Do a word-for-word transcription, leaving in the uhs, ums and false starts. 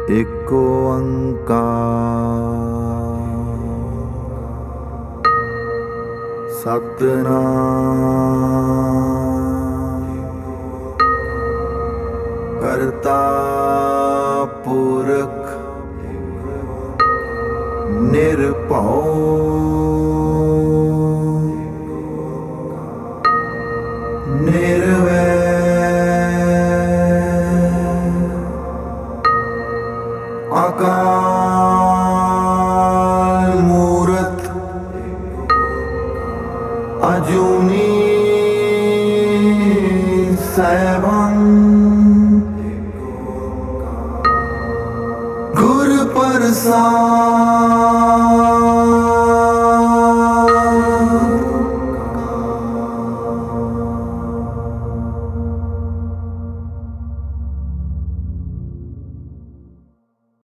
एक ओंकार सतनाम करता पुरख निर्भौ निर्वैर अकाल मूरत अजूनी सैभं गुर प्रसाद